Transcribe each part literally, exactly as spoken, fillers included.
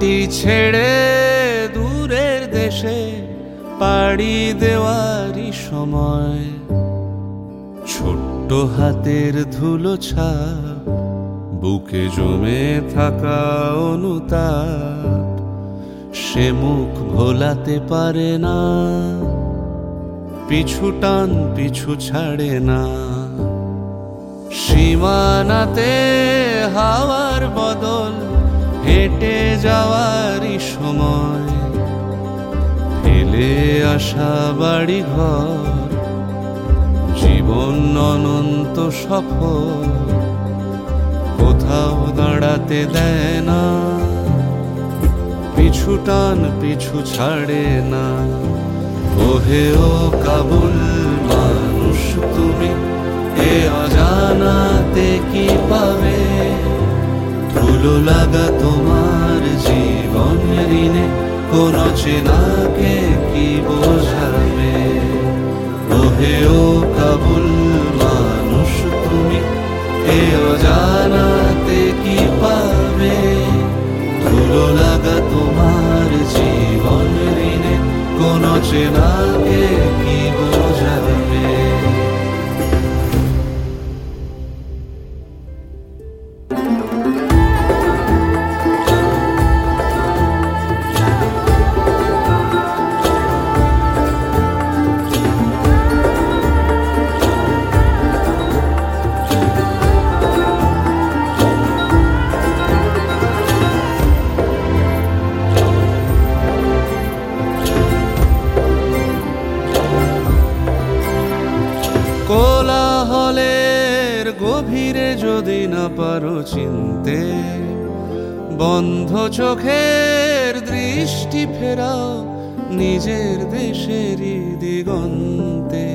মাটি ছেড়ে দূরের দেশে পাড়ি দেওয়ারই সময়, ছোট্ট হাতের ধুলো ছাপ, বুকে জমে থাকা অনুতাপ, সে মুখ ভোলাতে পারে না, পিছু টান পিছু ছাড়ে না। সীমানাতে হাওয়ার বদল, হেঁটে যাওয়ারই সময়, ফেলে আসা বাড়ি ঘর, জীবন অনন্ত সফর, কোথাও দাঁড়াতে দেয় না, পিছু টান পিছু ছাড়ে না। ওহে ও কাবুল মানুষ তুমি, এ অজানাতে কি পাবে? ধুলো লাগা তোমার জীবন ঋণে কোন চেনাকে কি বোঝাবে? ওহে ও কাবুল মানুষ তুমি, এ অজানাতে কি পাবে? ধুলো লাগা তোমার জীবন ঋণে কোন চেনাকে কি বোঝাবে? কোলাহলের গভীরে যদি না পারো চিনতে, বন্ধ চোখের দৃষ্টি ফেরাও নিজের দেশেরই দিগন্তে।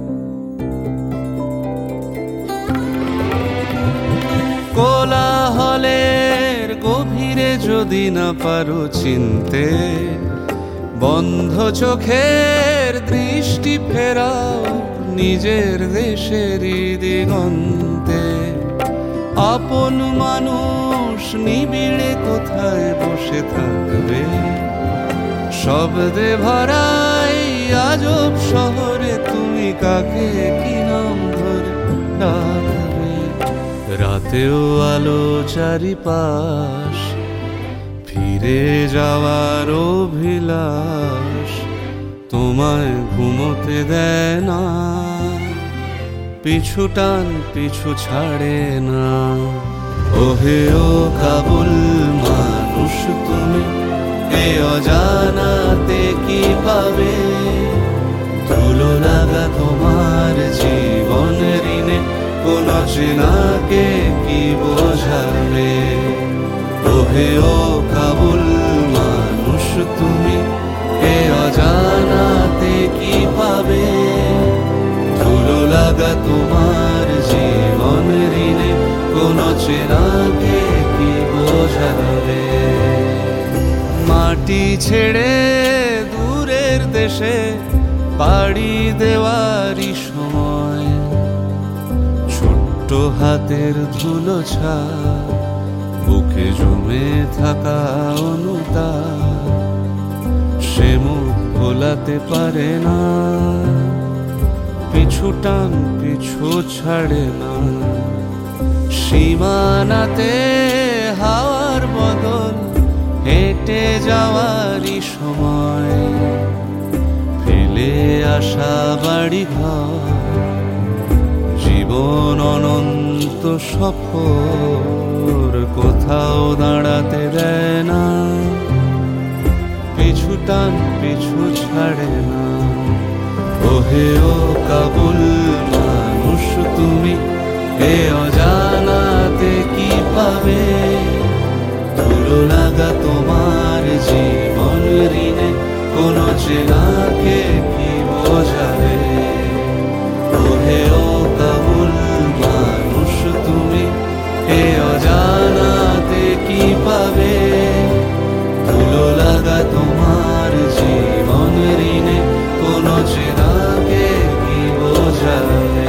কোলাহলের গভীরে যদি না পারো চিনতে, বন্ধ চোখের দৃষ্টি ফেরাও নিজের দেশেরই দিগন্তে। আপন মানুষ নিবিড়ে কোথায় বসে থাকবে? শব্দে ভরাই আজব শহরে তুমি কাকে কি নাম ধরে ডাকবে? রাতেও আলো চারিপাশ, ফিরে যাওয়ার অভিলাষ তোমায় ঘুমোতে দেয় না, পিছু টান পিছু ছাড়ে না। ওহে ও কাবুল মানুষ তুমি, এ অজানাতে কি পাবে? ধুলো লাগা তোমার জীবন ঋণে কোন চেনাকে কি বোঝাবে? ওহে ও কাবুল মানুষ তুমি, এ অজানাতে কি পাবে? ধুলো লাগা তোমার জীবন ঋণে কোন চেনাকে কি বোঝাবে? মাটি ছেড়ে দূরের দেশে পাড়ি দেওয়ারই সময়, ছোট্ট হাতের ধুলো ছাপ, বুকে জমে থাকা অনুতাপ, সে মুখ ভোলাতে পারে না, পিছু টান পিছু ছাড়ে না। সীমানাতে হাওয়ার বদল, হেঁটে যাওয়ারই সময়, ফেলে আসা বাড়ি ঘর, জীবন অনন্ত সফর, কোথাও দাঁড়াতে দেয় না, পিছু টান পিছু ছাড়ে না। ওহে ও কাবুল মানুষ তুমি, এ অজানাতে কি পাবে? ধুলো লাগা তোমার জীবন ঋণে কোন চেনাকে কি বোঝাবে? ওহে ও কাবুল মানুষ তুমি, এ অজানাতে কি পাবে? ধুলো লাগা তোমার জীবন ঋণে কোন চেনাকে কি বোঝাবে?